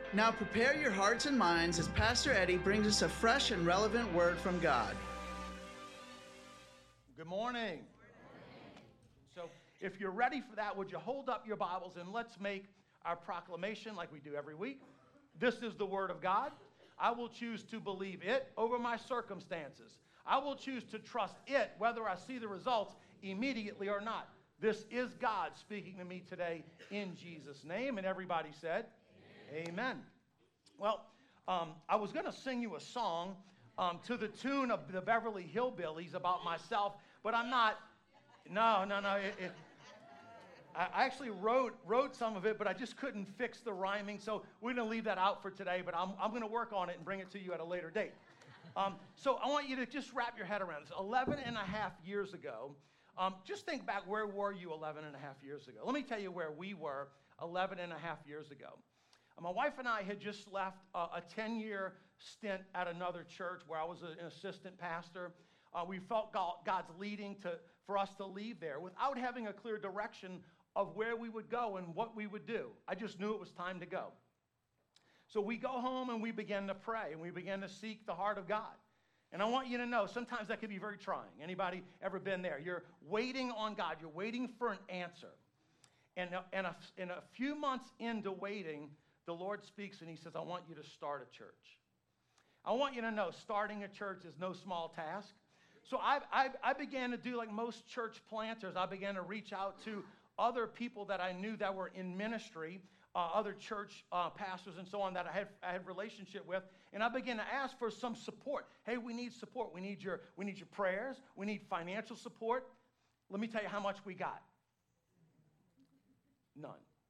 Now prepare your hearts and minds as Pastor Eddie brings us a fresh and relevant word from God. Good morning. So if you're ready for that, would you hold up your Bibles and let's make our proclamation like we do every week. This is the Word of God. I will choose to believe it over my circumstances. I will choose to trust it whether I see the results immediately or not. This is God speaking to me today in Jesus' name. And everybody said, Amen. Well, I was going to sing you a song to the tune of the Beverly Hillbillies about myself, but I'm not. No. I actually wrote some of it, but I just couldn't fix the rhyming, so we're going to leave that out for today, but I'm going to work on it and bring it to you at a later date. So I want you to just wrap your head around this. 11 and a half years ago, just think back, where were you 11 and a half years ago? Let me tell you where we were 11 and a half years ago. My wife and I had just left a 10-year stint at another church where I was an assistant pastor. We felt God's leading for us to leave there without having a clear direction of where we would go and what we would do. I just knew it was time to go. So we go home and we begin to pray and we begin to seek the heart of God. And I want you to know, sometimes that can be very trying. Anybody ever been there? You're waiting on God. You're waiting for an answer. And in a few months into waiting, the Lord speaks and he says, I want you to start a church. I want you to know, starting a church is no small task. So I began to do like most church planters. I began to reach out to other people that I knew that were in ministry, other church pastors and so on that I had relationship with, and I began to ask for some support. Hey, we need support. We need your prayers. We need financial support. Let me tell you how much we got. None.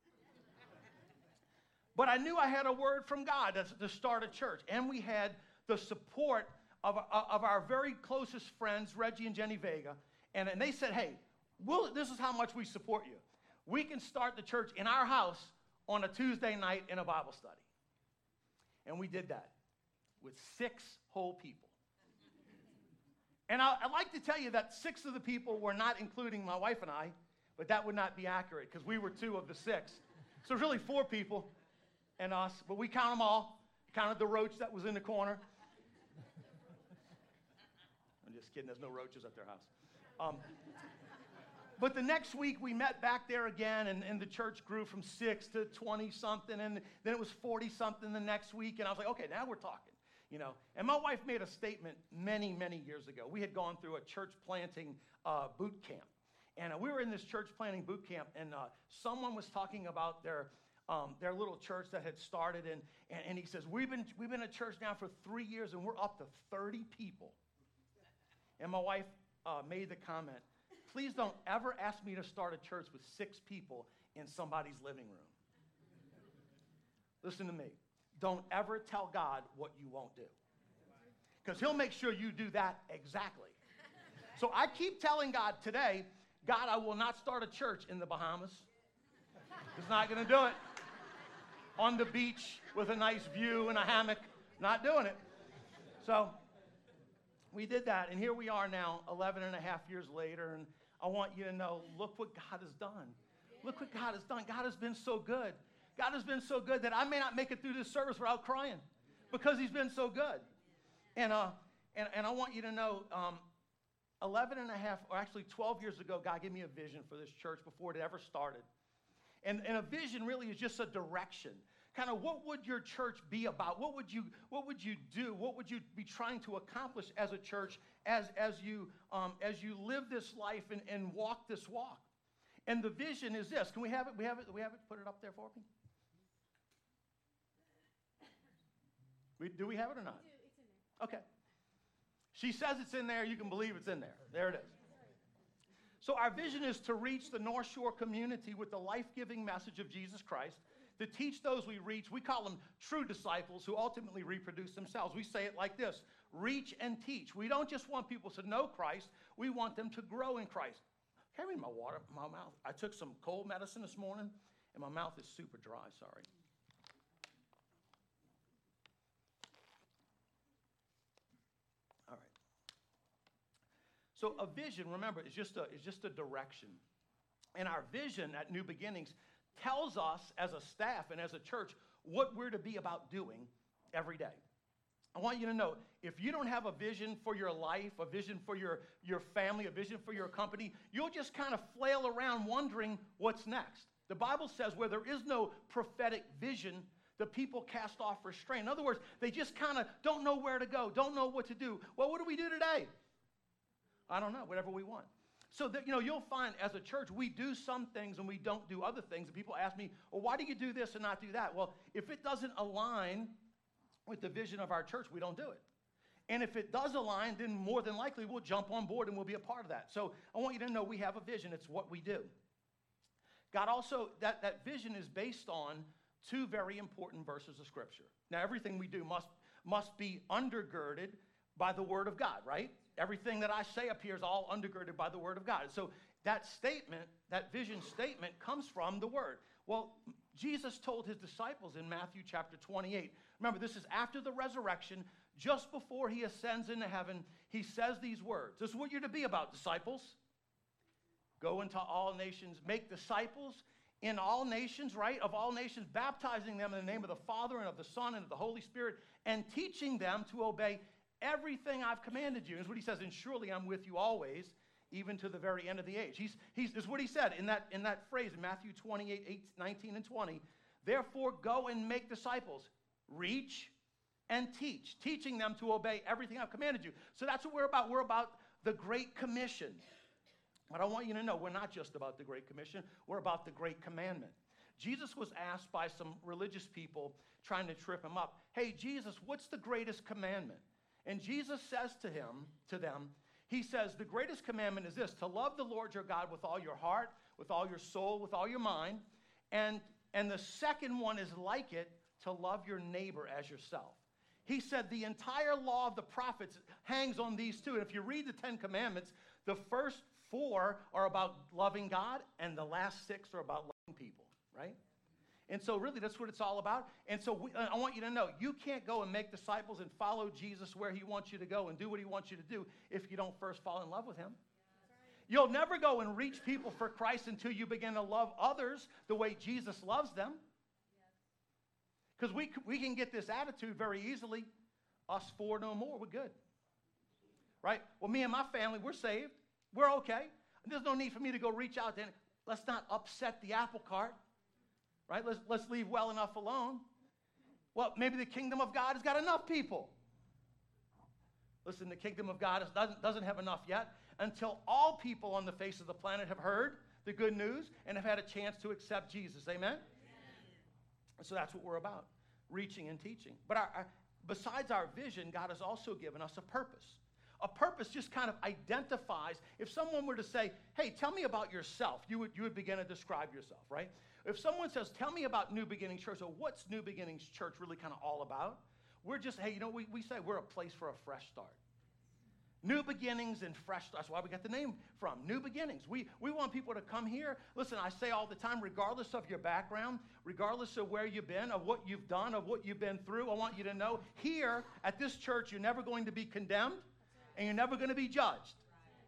But I knew I had a word from God to start a church, and we had the support of our very closest friends, Reggie and Jenny Vega, and they said, hey, this is how much we support you. We can start the church in our house on a Tuesday night in a Bible study. And we did that with 6 whole people. And I'd like to tell you that 6 of the people were not including my wife and I, but that would not be accurate because we were 2 of the 6. So there's really 4 people and us, but we count them all. Counted the roach that was in the corner. I'm just kidding, there's no roaches at their house. But the next week we met back there again, and the church grew from 6 to 20-something, and then it was 40-something the next week, and I was like, okay, now we're talking, you know. And my wife made a statement many, many years ago. We had gone through a church planting boot camp, and we were in this church planting boot camp, and someone was talking about their little church that had started, and he says, we've been at church now for 3 years, and we're up to 30 people. And my wife made the comment, please don't ever ask me to start a church with 6 people in somebody's living room. Listen to me. Don't ever tell God what you won't do. Because he'll make sure you do that exactly. So I keep telling God today, God, I will not start a church in the Bahamas. Just not going to do it. On the beach with a nice view and a hammock. Not doing it. So we did that, and here we are now, 11 and a half years later, and I want you to know, look what God has done. Look what God has done. God has been so good. God has been so good that I may not make it through this service without crying because he's been so good. And I want you to know, 11 and a half, or actually 12 years ago, God gave me a vision for this church before it ever started. And a vision really is just a direction. Kind of what would your church be about? What would you do? What would you be trying to accomplish as a church as you live this life and walk this walk? And the vision is this. Can we have it? We have it. Put it up there for me. Do we have it or not? It's in there. Okay. She says it's in there. You can believe it's in there. There it is. So our vision is to reach the North Shore community with the life-giving message of Jesus Christ, to teach those we reach. We call them true disciples who ultimately reproduce themselves. We say it like this: reach and teach. We don't just want people to know Christ, we want them to grow in Christ. Carrying my water, my mouth. I took some cold medicine this morning, and my mouth is super dry, sorry. All right. So a vision, remember, is just a direction. And our vision at New Beginnings tells us as a staff and as a church what we're to be about doing every day. I want you to know, if you don't have a vision for your life, a vision for your family, a vision for your company, you'll just kind of flail around wondering what's next. The Bible says where there is no prophetic vision, the people cast off restraint. In other words, they just kind of don't know where to go, don't know what to do. Well, what do we do today? I don't know, whatever we want. So that, you'll find as a church, we do some things and we don't do other things. And people ask me, well, why do you do this and not do that? Well, if it doesn't align with the vision of our church, we don't do it. And if it does align, then more than likely we'll jump on board and we'll be a part of that. So I want you to know we have a vision. It's what we do. God also, that vision is based on two very important verses of Scripture. Now, everything we do must be undergirded by the Word of God, right? Everything that I say up here is all undergirded by the Word of God. So that statement, that vision statement, comes from the Word. Well, Jesus told his disciples in Matthew chapter 28. Remember, this is after the resurrection, just before he ascends into heaven. He says these words. This is what you're to be about, disciples. Go into all nations, make disciples in all nations, right? Of all nations, baptizing them in the name of the Father and of the Son and of the Holy Spirit, and teaching them to obey everything I've commanded you. Is what he says, and surely I'm with you always, even to the very end of the age. This is what he said in that phrase in Matthew 28, 19 and 20. Therefore, go and make disciples, reach and teach, teaching them to obey everything I've commanded you. So that's what we're about. We're about the Great Commission. But I want you to know, we're not just about the Great Commission. We're about the Great Commandment. Jesus was asked by some religious people trying to trip him up, hey, Jesus, what's the greatest commandment? And Jesus says to them, he says, the greatest commandment is this, to love the Lord your God with all your heart, with all your soul, with all your mind. And the second one is like it, to love your neighbor as yourself. He said the entire law of the prophets hangs on these two. And if you read the 10 Commandments, the first 4 are about loving God, and the last 6 are about loving people, right? And so really that's what it's all about. And so I want you to know, you can't go and make disciples and follow Jesus where he wants you to go and do what he wants you to do if you don't first fall in love with him. You'll never go and reach people for Christ until you begin to love others the way Jesus loves them. Because we can get this attitude very easily. Us 4 no more, we're good. Right? Well, me and my family, we're saved. We're okay. There's no need for me to go reach out there. Let's not upset the apple cart. Right? Let's leave well enough alone. Well, maybe the kingdom of God has got enough people. Listen, the kingdom of God doesn't have enough yet until all people on the face of the planet have heard the good news and have had a chance to accept Jesus. Amen? So that's what we're about, reaching and teaching. But besides our vision, God has also given us a purpose. A purpose just kind of identifies, if someone were to say, hey, tell me about yourself, you would begin to describe yourself, right? If someone says, tell me about New Beginnings Church, or what's New Beginnings Church really kind of all about? We're just, hey, we say we're a place for a fresh start. New beginnings and fresh start. That's why we got the name from, New Beginnings. We want people to come here. Listen, I say all the time, regardless of your background, regardless of where you've been, of what you've done, of what you've been through, I want you to know, here at this church, you're never going to be condemned, and you're never going to be judged.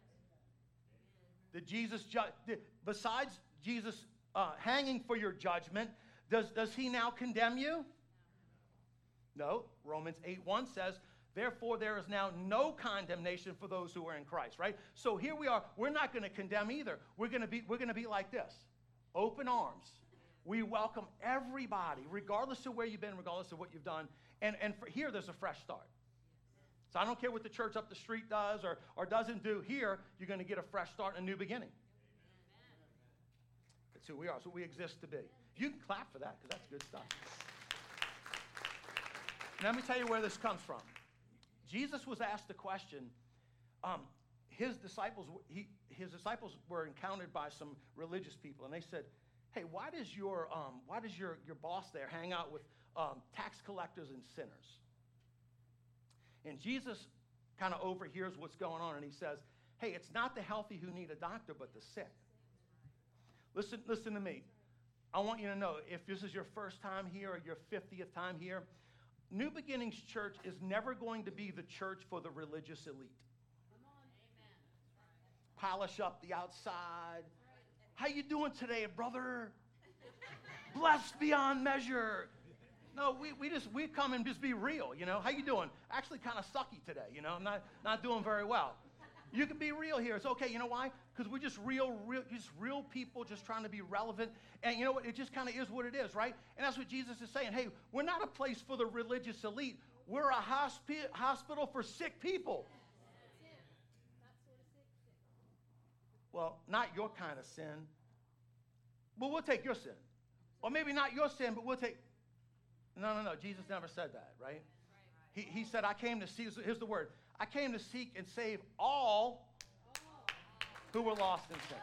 Besides Jesus hanging for your judgment, does he now condemn you? No. Romans 8:1 says, therefore, there is now no condemnation for those who are in Christ, right? So here we are. We're not going to condemn either. We're going to be like this, open arms. We welcome everybody, regardless of where you've been, regardless of what you've done. And for here, there's a fresh start. So I don't care what the church up the street does or doesn't do. Here, you're going to get a fresh start and a new beginning. That's who we are. That's what we exist to be. You can clap for that because that's good stuff. Now, let me tell you where this comes from. Jesus was asked a question. His disciples were encountered by some religious people, and they said, "Hey, why does your boss there hang out with tax collectors and sinners?" And Jesus kind of overhears what's going on, and he says, "Hey, it's not the healthy who need a doctor, but the sick." Listen to me. I want you to know, if this is your first time here or your 50th time here, New Beginnings Church is never going to be the church for the religious elite. Polish up the outside. How you doing today, brother? Blessed beyond measure. No, we come and just be real, you know. How you doing? Actually kind of sucky today, you know. I'm not doing very well. You can be real here. It's okay. You know why? Because we're just real people just trying to be relevant. And you know what? It just kind of is what it is, right? And that's what Jesus is saying. Hey, we're not a place for the religious elite. We're a hospital for sick people. Well, not your kind of sin. But we'll take your sin. Or maybe not your sin, but we'll take... No. Jesus never said that, right? He said, I came to see... Here's the word. I came to seek and save all who were lost in sin.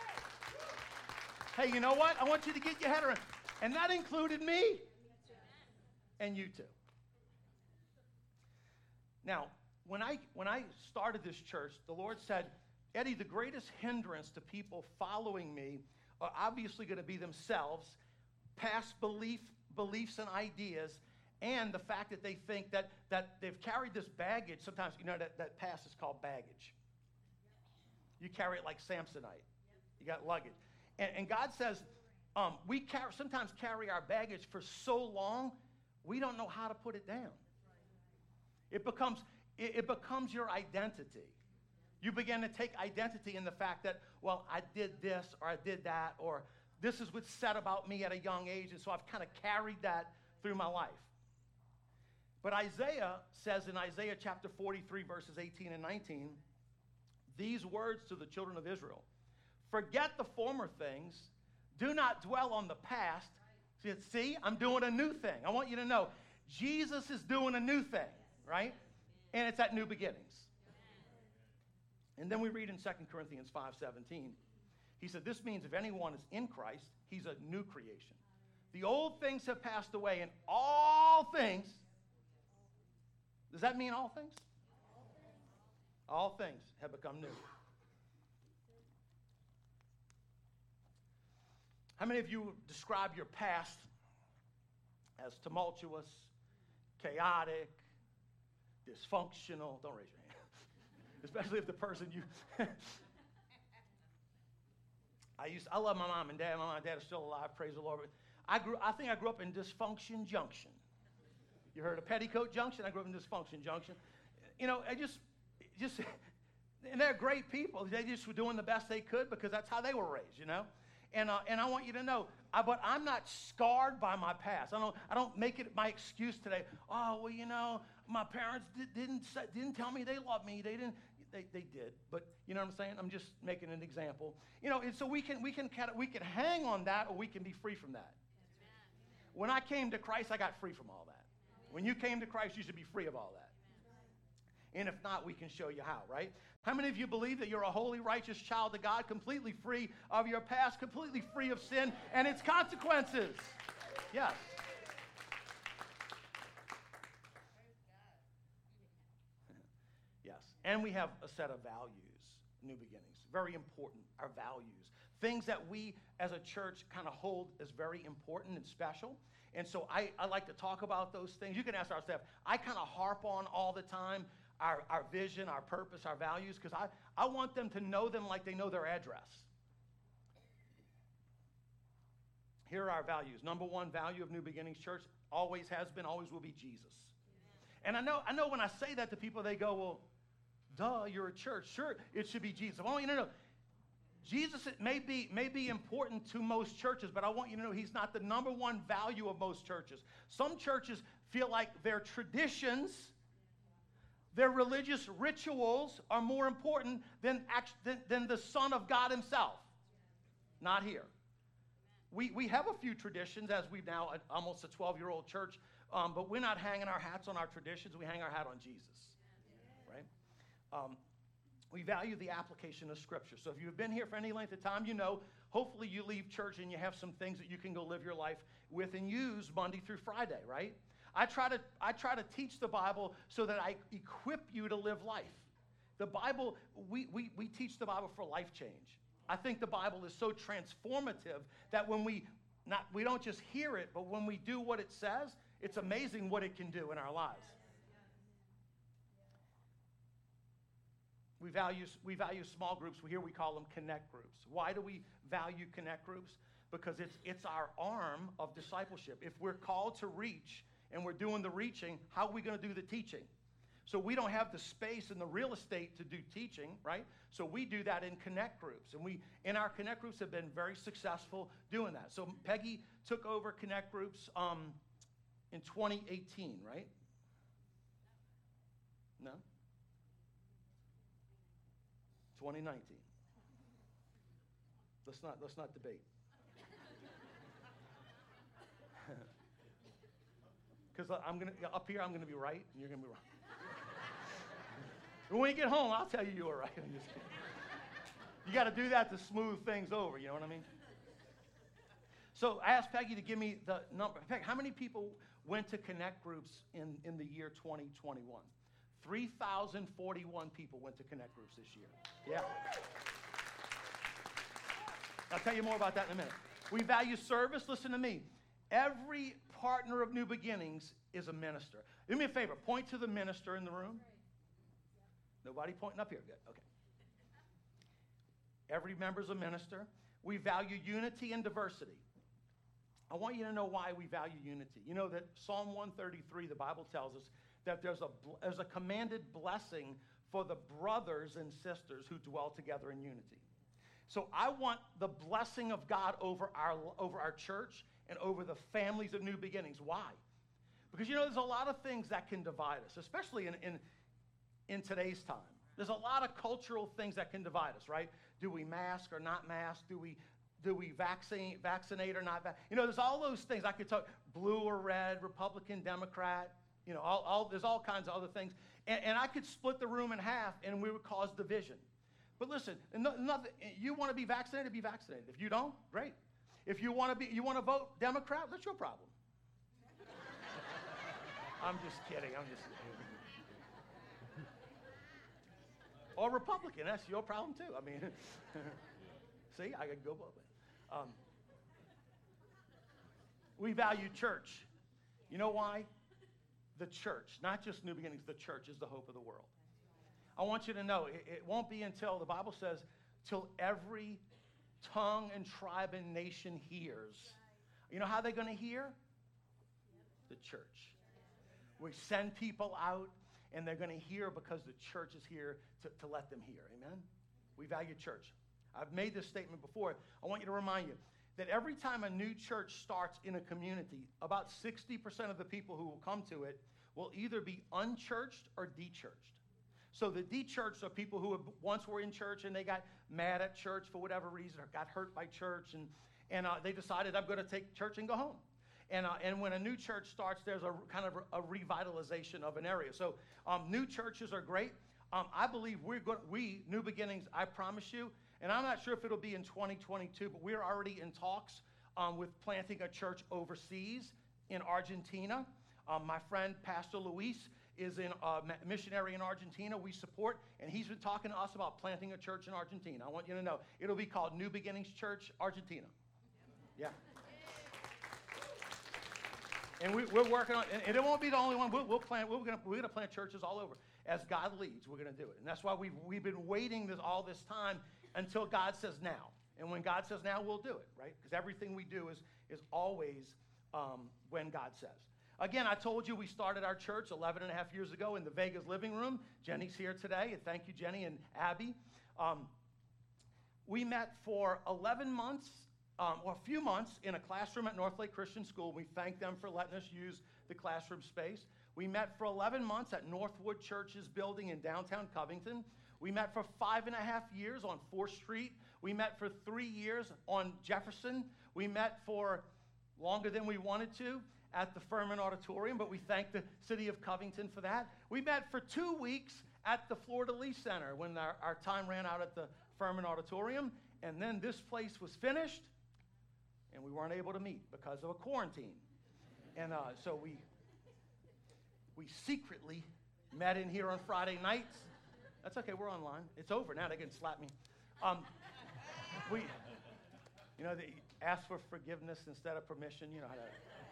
Hey, you know what? I want you to get your head around. And that included me. And you too. Now, when I started this church, the Lord said, Eddie, the greatest hindrance to people following me are obviously going to be themselves, past beliefs and ideas, and the fact that they think that they've carried this baggage. Sometimes, you know, that past is called baggage. You carry it like Samsonite. You got luggage. And God says, we sometimes carry our baggage for so long, we don't know how to put it down. It becomes your identity. You begin to take identity in the fact that, well, I did this or I did that, or this is what's said about me at a young age, and so I've kind of carried that through my life. But Isaiah says in Isaiah chapter 43, verses 18 and 19, these words to the children of Israel: forget the former things, do not dwell on the past. See, I'm doing a new thing. I want you to know, Jesus is doing a new thing, right? And it's at new beginnings. And then we read in 2 Corinthians 5:17, he said, this means if anyone is in Christ, he's a new creation. The old things have passed away, and all things, does that mean all things? All things have become new. How many of you describe your past as tumultuous, chaotic, dysfunctional? Don't raise your hand. Especially if the person you... I love my mom and dad. My mom and dad are still alive, praise the Lord. But I think I grew up in Dysfunction Junction. You heard of Petticoat Junction? I grew up in Dysfunction Junction. You know, and they're great people. They just were doing the best they could because that's how they were raised, you know. And I want you to know, but I'm not scarred by my past. I don't make it my excuse today. Oh, well, you know, my parents didn't tell me they loved me. They didn't. They did, but you know what I'm saying? I'm just making an example. You know, and so we can hang on that, or we can be free from that. Amen. When I came to Christ, I got free from all that. Amen. When you came to Christ, you should be free of all that. Amen. And if not, we can show you how, right? How many of you believe that you're a holy, righteous child of God, completely free of your past, completely free of sin and its consequences? Yes. And we have a set of values, new beginnings. Very important, our values. Things that we as a church kind of hold as very important and special. And so I like to talk about those things. You can ask our staff. I kind of harp on all the time our vision, our purpose, our values, because I want them to know them like they know their address. Here are our values. Number one value of New Beginnings Church always has been, always will be Jesus. And I know when I say that to people, they go, well, duh, you're a church. Sure, it should be Jesus. I want you to know, Jesus may be important to most churches, but I want you to know he's not the number one value of most churches. Some churches feel like their traditions, their religious rituals are more important than the Son of God himself. Not here. We have a few traditions, as we've now almost a 12-year-old church, but we're not hanging our hats on our traditions. We hang our hat on Jesus, right? We value the application of Scripture. So if you've been here for any length of time, you know, hopefully you leave church and you have some things that you can go live your life with and use Monday through Friday, right? I try to teach the Bible so that I equip you to live life. The Bible, we teach the Bible for life change. I think the Bible is so transformative that when we don't just hear it, but when we do what it says, it's amazing what it can do in our lives. We value small groups. Here we call them connect groups. Why do we value connect groups? Because it's our arm of discipleship. If we're called to reach and we're doing the reaching, how are we going to do the teaching? So we don't have the space and the real estate to do teaching, right? So we do that in connect groups. And we, in our connect groups, have been very successful doing that. So Peggy took over connect groups in 2018, right? No? 2019. Let's not debate. Because up here, I'm gonna be right, and you're gonna be wrong. When we get home, I'll tell you you were right. You got to do that to smooth things over. You know what I mean? So I asked Peggy to give me the number. Peggy, how many people went to connect groups in the year 2021? 3,041 people went to connect groups this year. Yeah. I'll tell you more about that in a minute. We value service. Listen to me. Every partner of New Beginnings is a minister. Do me a favor. Point to the minister in the room. Nobody pointing up here. Good. Okay. Every member's a minister. We value unity and diversity. I want you to know why we value unity. You know that Psalm 133, the Bible tells us that there's a commanded blessing for the brothers and sisters who dwell together in unity. So I want the blessing of God over our church and over the families of New Beginnings. Why? Because, you know, there's a lot of things that can divide us, especially in today's time. There's a lot of cultural things that can divide us, right? Do we mask or not mask? Do we vaccinate or not? You know, there's all those things. I could talk blue or red, Republican, Democrat. You know, there's all kinds of other things. And I could split the room in half, and we would cause division. But listen, you want to be vaccinated, be vaccinated. If you don't, great. If you want to vote Democrat, that's your problem. I'm just kidding. Or Republican, that's your problem too. I mean, see, I could go both ways. We value church. You know why? The church, not just New Beginnings, the church is the hope of the world. I want you to know, it won't be until, the Bible says, till every tongue and tribe and nation hears. You know how they're going to hear? The church. We send people out, and they're going to hear because the church is here to let them hear. Amen? We value church. I've made this statement before. I want you to remind you that every time a new church starts in a community, about 60% of the people who will come to it will either be unchurched or dechurched. So the dechurched are people who once were in church and they got mad at church for whatever reason or got hurt by church, and they decided, I'm going to take church and go home. And when a new church starts, there's a kind of a revitalization of an area. So new churches are great. I believe we, New Beginnings, I promise you, and I'm not sure if it'll be in 2022, but we're already in talks with planting a church overseas in Argentina. My friend, Pastor Luis, is a missionary in Argentina we support, and he's been talking to us about planting a church in Argentina. I want you to know, it'll be called New Beginnings Church Argentina. Yeah. And we're working on, and it won't be the only one. We're going to plant churches all over. As God leads, we're going to do it. And that's why we've been waiting all this time until God says now. And when God says now, we'll do it, right? Because everything we do is always when God says. Again, I told you we started our church 11 and a half years ago in the Vegas living room. Jenny's here today, and thank you, Jenny and Abby. We met for 11 months, or a few months, in a classroom at Northlake Christian School. We thank them for letting us use the classroom space. We met for 11 months at Northwood Church's building in downtown Covington. We met for 5.5 years on 4th Street. We met for 3 years on Jefferson. We met for longer than we wanted to at the Furman Auditorium, but we thank the city of Covington for that. We met for 2 weeks at the Florida Lee Center when our time ran out at the Furman Auditorium, and then this place was finished, and we weren't able to meet because of a quarantine. And so we secretly met in here on Friday nights. That's okay, we're online. It's over now, they can slap me. They ask for forgiveness instead of permission, you know how to.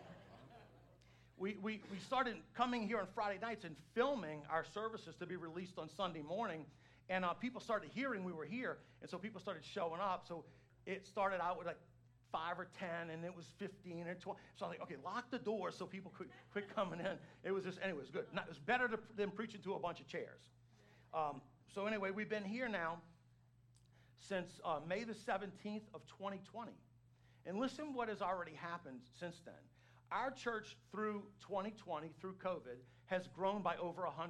We started coming here on Friday nights and filming our services to be released on Sunday morning, and people started hearing we were here, and so people started showing up. So it started out with like 5 or 10, and it was 15 or 20. So I'm like, okay, lock the door so people quit coming in. It was just, anyway, it was good. It was better than preaching to a bunch of chairs. So anyway, we've been here now since May the 17th of 2020. And listen what has already happened since then. Our church through 2020, through COVID, has grown by over 100%.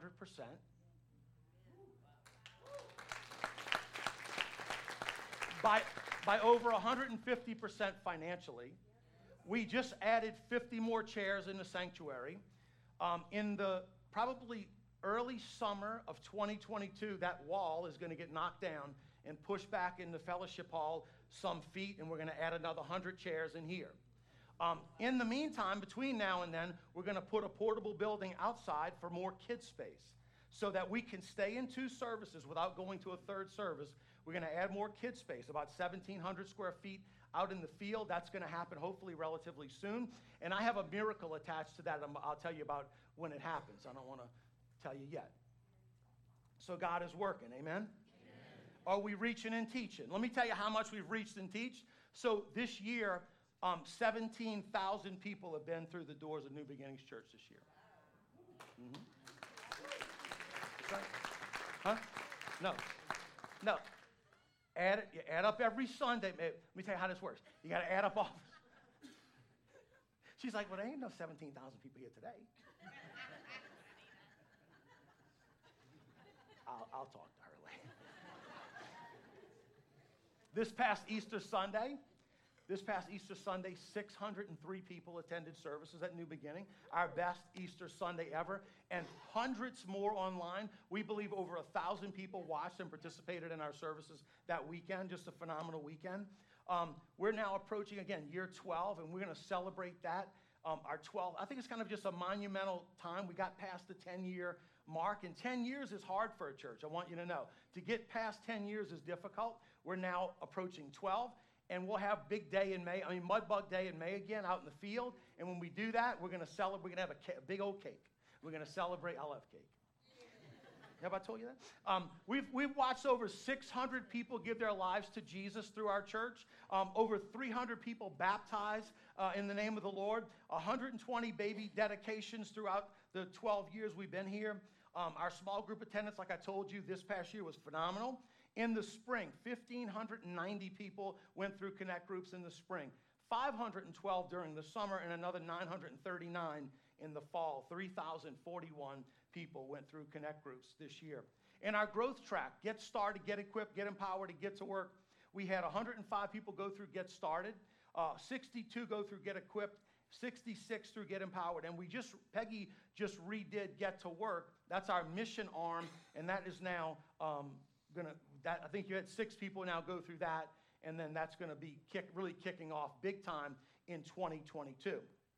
By over 150% financially. We just added 50 more chairs in the sanctuary. In the probably early summer of 2022, that wall is going to get knocked down and pushed back in the fellowship hall some feet, and we're going to add another 100 chairs in here. In the meantime, between now and then, we're going to put a portable building outside for more kid space so that we can stay in 2 services without going to a 3rd service. We're going to add more kid space, about 1,700 square feet out in the field. That's going to happen hopefully relatively soon. And I have a miracle attached to that I'll tell you about when it happens. I don't want to tell you yet. So God is working, amen? Amen. Are we reaching and teaching? Let me tell you how much we've reached and teach. So this year, 17,000 people have been through the doors of New Beginnings Church this year. Mm-hmm. Right. Huh? No. You add up every Sunday. Let me tell you how this works. You got to add up all. She's like, well, there ain't no 17,000 people here today. I'll talk to her later. This past Easter Sunday, 603 people attended services at New Beginning, our best Easter Sunday ever, and hundreds more online. We believe over 1,000 people watched and participated in our services that weekend, just a phenomenal weekend. We're now approaching, again, year 12, and we're going to celebrate that. Our 12, I think it's kind of just a monumental time. We got past the 10-year mark, and 10 years is hard for a church. I want you to know. To get past 10 years is difficult. We're now approaching 12. And we'll have big day in May, Mudbug Day in May again out in the field. And when we do that, we're going to celebrate. We're going to have a big old cake. We're going to celebrate. I'll have cake. Have I told you that? We've watched over 600 people give their lives to Jesus through our church. Over 300 people baptized in the name of the Lord. 120 baby dedications throughout the 12 years we've been here. Our small group attendance, like I told you, this past year was phenomenal. In the spring, 1,590 people went through Connect groups in the spring, 512 during the summer, and another 939 in the fall. 3,041 people went through Connect groups this year. In our growth track, Get Started, Get Equipped, Get Empowered, and Get to Work, we had 105 people go through Get Started, 62 go through Get Equipped, 66 through Get Empowered, and Peggy just redid Get to Work. That's our mission arm, and that is now I think you had 6 people now go through that, and then that's going to be really kicking off big time in 2022.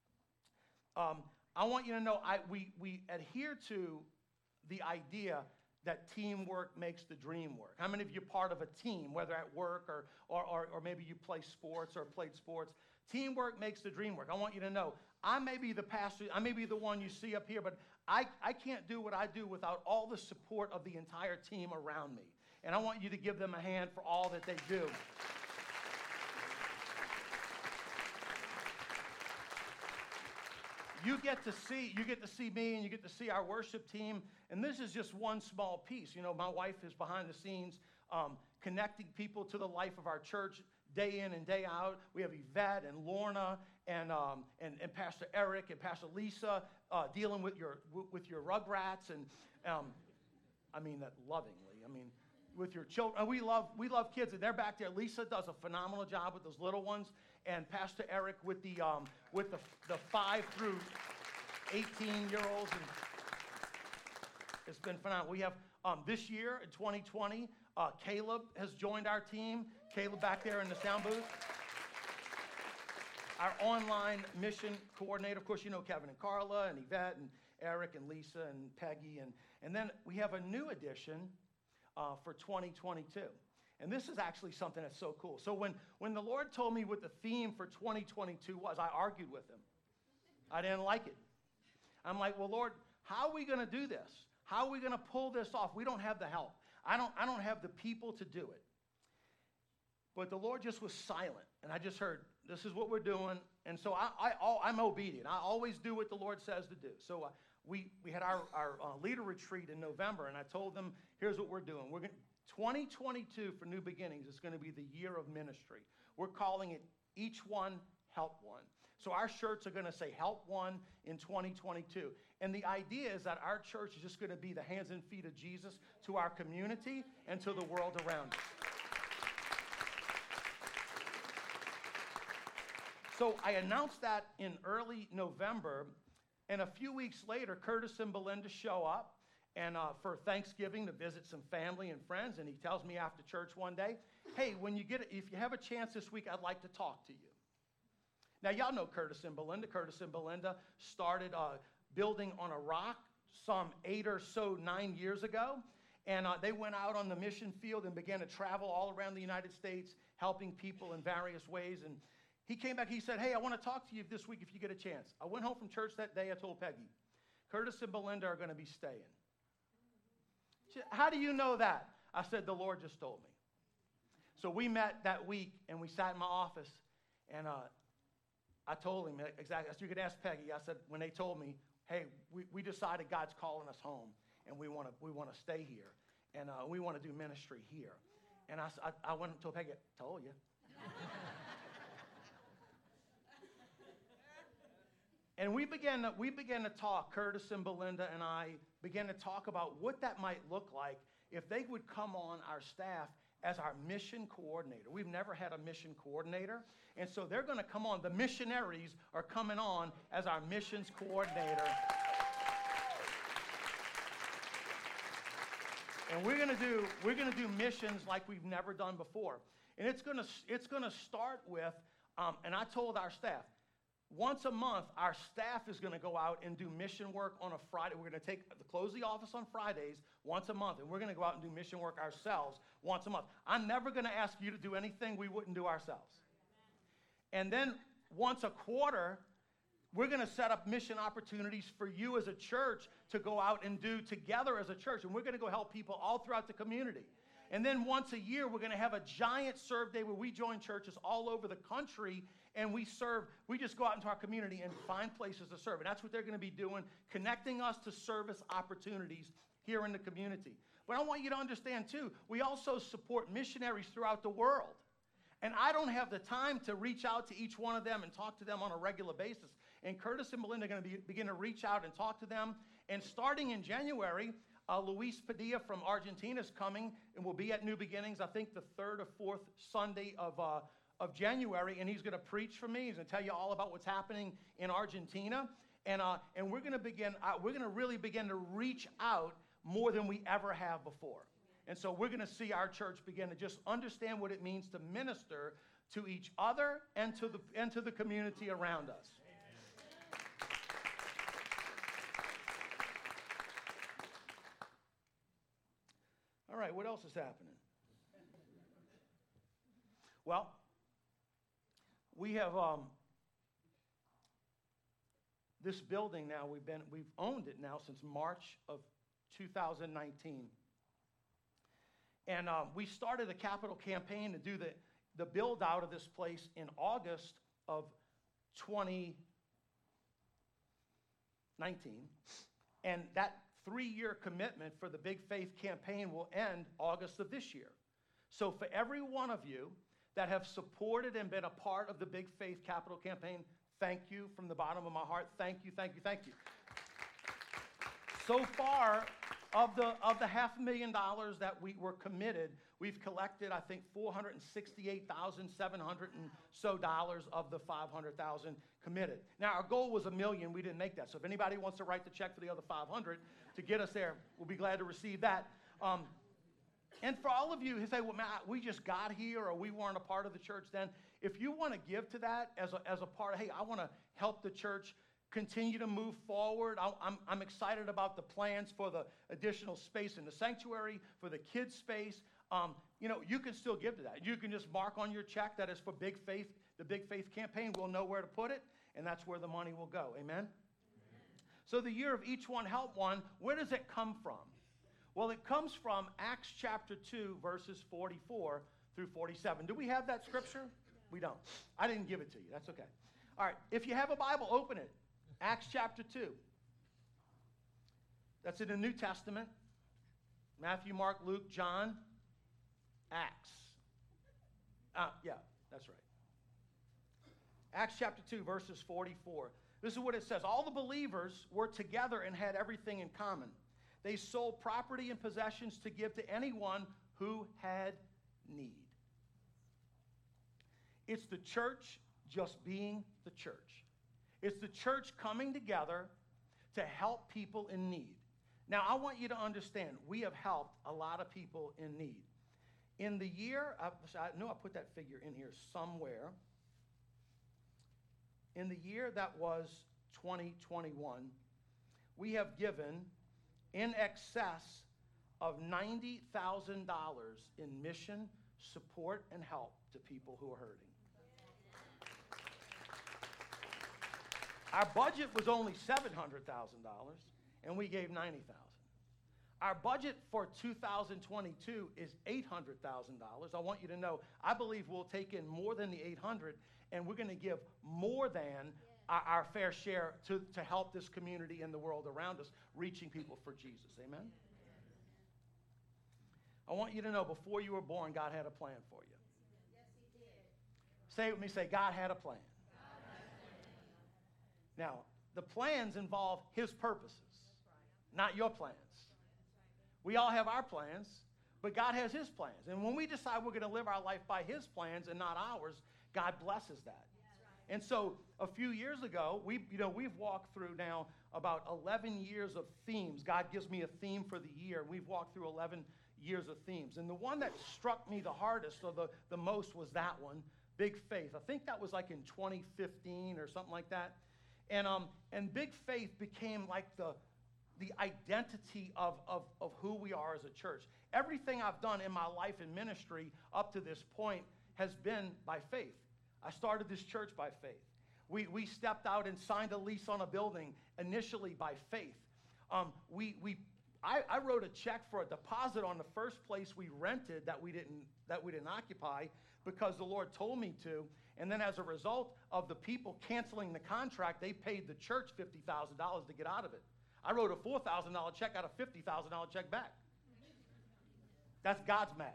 I want you to know we adhere to the idea that teamwork makes the dream work. How many of you are part of a team, whether at work or maybe you play sports or played sports? Teamwork makes the dream work. I want you to know, I may be the pastor, I may be the one you see up here, but I can't do what I do without all the support of the entire team around me. And I want you to give them a hand for all that they do. You get to see me, and you get to see our worship team, and this is just one small piece. You know, my wife is behind the scenes connecting people to the life of our church day in and day out. We have Yvette and Lorna and Pastor Eric and Pastor Lisa dealing with your rugrats, and I mean that lovingly. I mean, with your children. We love kids, and they're back there. Lisa does a phenomenal job with those little ones, and Pastor Eric with the 5 through 18-year-olds, and it's been phenomenal. We have this year in 2020, Caleb has joined our team. Caleb back there in the sound booth. Our online mission coordinator, of course, you know Kevin and Carla and Yvette and Eric and Lisa and Peggy, and then we have a new addition for 2022. And this is actually something that's so cool. So when the Lord told me what the theme for 2022 was, I argued with him. I didn't like it. I'm like, well, Lord, how are we going to do this? How are we going to pull this off? We don't have the help. I don't have the people to do it. But the Lord just was silent, and I just heard, This is what we're doing. And so I'm obedient. I always do what the Lord says to do. So we had our leader retreat in November, and I told them, here's what we're doing. 2022 for New Beginnings is going to be the year of ministry. We're calling it Each One, Help One. So our shirts are going to say Help One in 2022. And the idea is that our church is just going to be the hands and feet of Jesus to our community and to the world around us. So I announced that in early November, and a few weeks later, Curtis and Belinda show up and for Thanksgiving to visit some family and friends, and he tells me after church one day, hey, if you have a chance this week, I'd like to talk to you. Now, y'all know Curtis and Belinda. Curtis and Belinda started building on a rock some 9 years ago, and they went out on the mission field and began to travel all around the United States, helping people in various ways. And he came back, he said, hey, I want to talk to you this week if you get a chance. I went home from church that day, I told Peggy, Curtis and Belinda are going to be staying. She said, how do you know that? I said, the Lord just told me. So we met that week, and we sat in my office, and I told him exactly. So you could ask Peggy. I said, when they told me, hey, we decided God's calling us home, and we want to stay here, and we want to do ministry here. And I went and told Peggy, told you. And we began to talk, Curtis and Belinda and I began to talk about what that might look like if they would come on our staff as our mission coordinator. We've never had a mission coordinator, and so they're going to come on. The missionaries are coming on as our missions coordinator. And we're going to do missions like we've never done before. And it's going to start with, and I told our staff, once a month, our staff is going to go out and do mission work on a Friday. We're going to close the office on Fridays once a month, and we're going to go out and do mission work ourselves once a month. I'm never going to ask you to do anything we wouldn't do ourselves. And then once a quarter, we're going to set up mission opportunities for you as a church to go out and do together as a church, and we're going to go help people all throughout the community. And then once a year, we're going to have a giant serve day where we join churches all over the country, and we just go out into our community and find places to serve. And that's what they're going to be doing, connecting us to service opportunities here in the community. But I want you to understand, too, we also support missionaries throughout the world. And I don't have the time to reach out to each one of them and talk to them on a regular basis. And Curtis and Belinda are going to begin to reach out and talk to them. And starting in January, Luis Padilla from Argentina is coming and will be at New Beginnings, I think the 3rd or 4th Sunday of January, and he's going to preach for me. He's going to tell you all about what's happening in Argentina. And we're going to really begin to reach out more than we ever have before. And so we're going to see our church begin to just understand what it means to minister to each other and to the community around us. All right, what else is happening? Well, we have this building now. We've owned it now since March of 2019. And we started a capital campaign to do the build out of this place in August of 2019. And that 3-year commitment for the Big Faith campaign will end August of this year. So for every one of you that have supported and been a part of the Big Faith capital campaign, thank you from the bottom of my heart. Thank you, thank you, thank you. So far, of the $500,000 that we were committed, we've collected, I think, $468,700 and so of the $500,000 committed. Now, our goal was $1 million. We didn't make that. So if anybody wants to write the check for the other $500 to get us there, we'll be glad to receive that. And for all of you who say, well, Matt, we just got here or we weren't a part of the church then, if you want to give to that as a part of, hey, I want to help the church continue to move forward. I'm excited about the plans for the additional space in the sanctuary, for the kids' space. You can still give to that. You can just mark on your check that is for Big Faith, the Big Faith campaign. We'll know where to put it, and that's where the money will go. Amen? So the year of Each One Help One, where does it come from? Well, it comes from Acts chapter 2, verses 44 through 47. Do we have that scripture? We don't. I didn't give it to you. That's okay. All right. If you have a Bible, open it. Acts chapter 2. That's in the New Testament. Matthew, Mark, Luke, John, Acts. Yeah, that's right. Acts chapter 2, verses 44. This is what it says. All the believers were together and had everything in common. They sold property and possessions to give to anyone who had need. It's the church just being the church. It's the church coming together to help people in need. Now, I want you to understand, we have helped a lot of people in need. In the year, I know I put that figure in here somewhere. In the year that was 2021, we have given in excess of $90,000 in mission, support, and help to people who are hurting. Our budget was only $700,000, and we gave $90,000. Our budget for 2022 is $800,000. I want you to know, I believe we'll take in more than the 800, and we're going to give more than our fair share to help this community and the world around us, reaching people for Jesus. Amen? I want you to know, before you were born, God had a plan for you. Yes, he did. Say it with me, say, God had a plan. Now, the plans involve his purposes, not your plans. We all have our plans, but God has his plans. And when we decide we're going to live our life by his plans and not ours, God blesses that. And so a few years ago, we've walked through now about 11 years of themes. God gives me a theme for the year. We've walked through 11 years of themes. And the one that struck me the hardest or the most was that one, Big Faith. I think that was like in 2015 or something like that. And Big Faith became like the identity of who we are as a church. Everything I've done in my life and ministry up to this point has been by faith. I started this church by faith. We stepped out and signed a lease on a building initially by faith. I wrote a check for a deposit on the first place we rented that we didn't occupy because the Lord told me to. And then as a result of the people canceling the contract, they paid the church $50,000 to get out of it. I wrote a $4,000 check, got a $50,000 check back. That's God's math.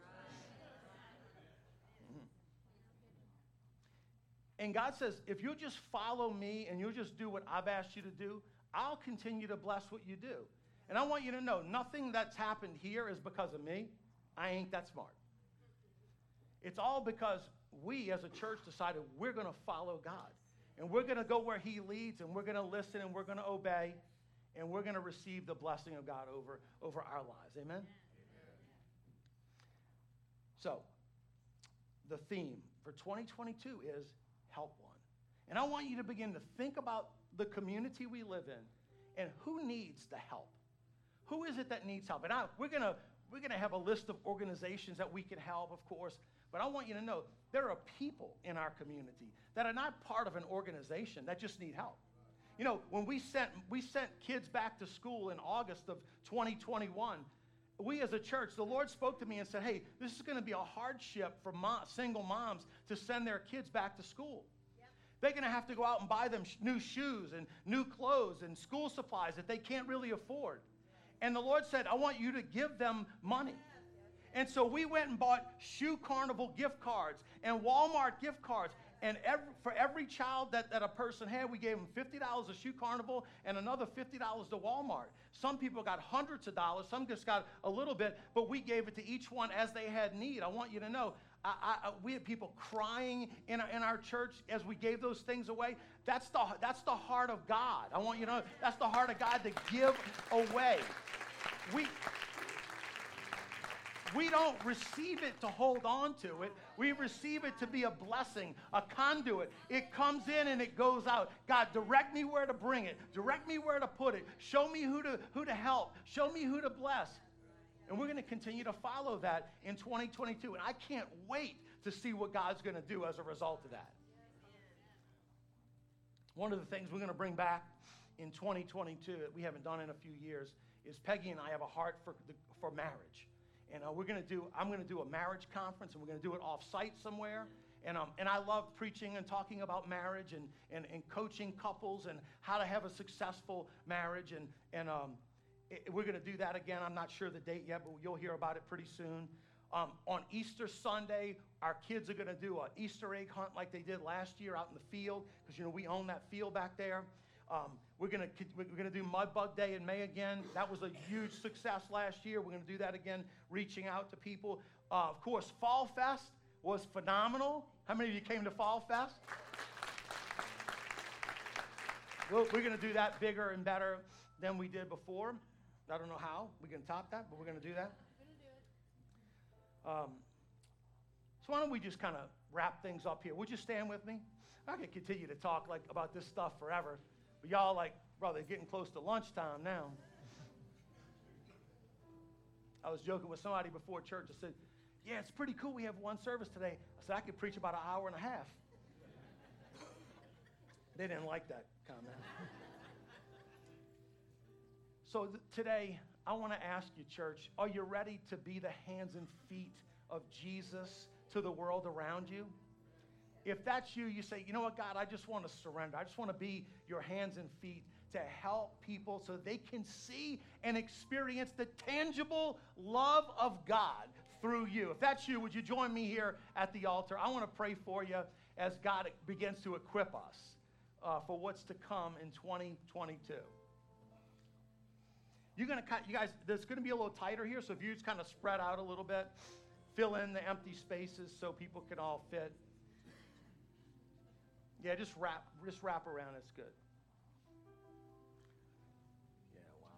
And God says, if you just follow me and you'll just do what I've asked you to do, I'll continue to bless what you do. And I want you to know, nothing that's happened here is because of me. I ain't that smart. It's all because we as a church decided we're going to follow God. And we're going to go where he leads, and we're going to listen, and we're going to obey, and we're going to receive the blessing of God over our lives. Amen? So, the theme for 2022 is help one. And I want you to begin to think about the community we live in and who needs the help. Who is it that needs help? And we're going to have a list of organizations that we can help, of course. But I want you to know there are people in our community that are not part of an organization that just need help. You know, when we sent kids back to school in August of 2021, we as a church, the Lord spoke to me and said, hey, this is going to be a hardship for single moms to send their kids back to school. Yep. They're going to have to go out and buy them new shoes and new clothes and school supplies that they can't really afford. And the Lord said, I want you to give them money. And so we went and bought Shoe Carnival gift cards and Walmart gift cards. And for every child that a person had, we gave them $50 to Shoe Carnival and another $50 to Walmart. Some people got hundreds of dollars. Some just got a little bit. But we gave it to each one as they had need. I want you to know, we had people crying in our church as we gave those things away. That's the heart of God. I want you to know, that's the heart of God to give away. We don't receive it to hold on to it. We receive it to be a blessing, a conduit. It comes in and it goes out. God, direct me where to bring it. Direct me where to put it. Show me who to help. Show me who to bless. And we're going to continue to follow that in 2022. And I can't wait to see what God's going to do as a result of that. One of the things we're going to bring back in 2022 that we haven't done in a few years is Peggy and I have a heart for marriage. And I'm going to do a marriage conference, and we're going to do it off-site somewhere. And I love preaching and talking about marriage and coaching couples and how to have a successful marriage. And we're going to do that again. I'm not sure the date yet, but you'll hear about it pretty soon. On Easter Sunday, our kids are going to do an Easter egg hunt like they did last year out in the field, because we own that field back there. We're going to do Mud Bug Day in May again. That was a huge success last year. We're going to do that again, reaching out to people. Of course, Fall Fest was phenomenal. How many of you came to Fall Fest? We're going to do that bigger and better than we did before. I don't know how we can top that, but we're going to do that. So why don't we just kind of wrap things up here? Would you stand with me? I could continue to talk about this stuff forever, but y'all brother, getting close to lunchtime now. I was joking with somebody before church. I said, yeah, it's pretty cool we have one service today. I said, I could preach about an hour and a half. They didn't like that comment. So today, I want to ask you, church, are you ready to be the hands and feet of Jesus to the world around you? If that's you, you say, you know what, God, I just want to surrender. I just want to be your hands and feet to help people so they can see and experience the tangible love of God through you. If that's you, would you join me here at the altar? I want to pray for you as God begins to equip us for what's to come in 2022. You guys, there's going to be a little tighter here, so if you just kind of spread out a little bit, fill in the empty spaces so people can all fit. Yeah, just wrap around. It's good. Yeah,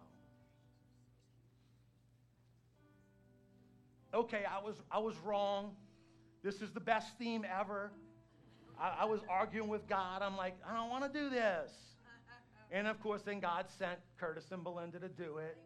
wow. Okay, I was wrong. This is the best theme ever. I was arguing with God. I'm like, I don't want to do this. And of course, then God sent Curtis and Belinda to do it.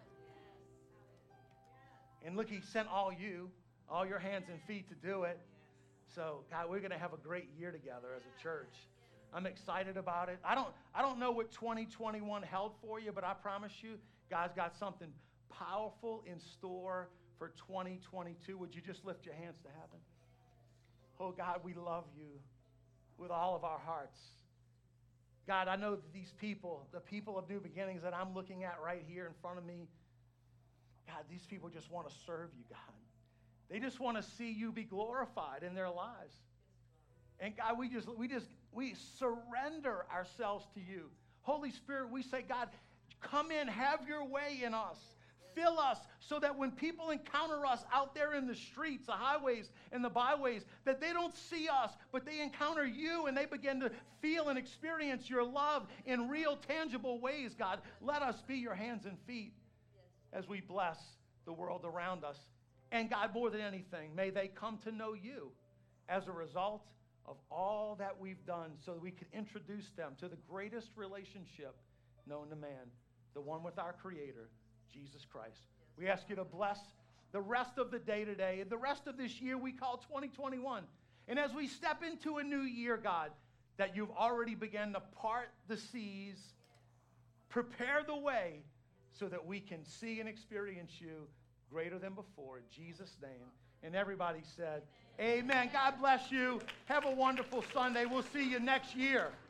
And look, he sent all your hands and feet to do it. So, God, we're going to have a great year together as a church. I'm excited about it. I don't know what 2021 held for you, but I promise you, God's got something powerful in store for 2022. Would you just lift your hands to heaven? Oh, God, we love you with all of our hearts. God, I know that these people, the people of New Beginnings that I'm looking at right here in front of me, God, these people just want to serve you, God. They just want to see you be glorified in their lives. And God, we surrender ourselves to you. Holy Spirit, we say, God, come in, have your way in us. Fill us so that when people encounter us out there in the streets, the highways, and the byways, that they don't see us, but they encounter you and they begin to feel and experience your love in real, tangible ways, God. Let us be your hands and feet as we bless the world around us. And God, more than anything, may they come to know you as a result of all that we've done so that we can introduce them to the greatest relationship known to man, the one with our Creator, Jesus Christ. We ask you to bless the rest of the day today and the rest of this year we call 2021. And as we step into a new year, God, that you've already begun to part the seas, prepare the way so that we can see and experience you greater than before. In Jesus' name. And everybody said, amen. God bless you. Have a wonderful Sunday. We'll see you next year.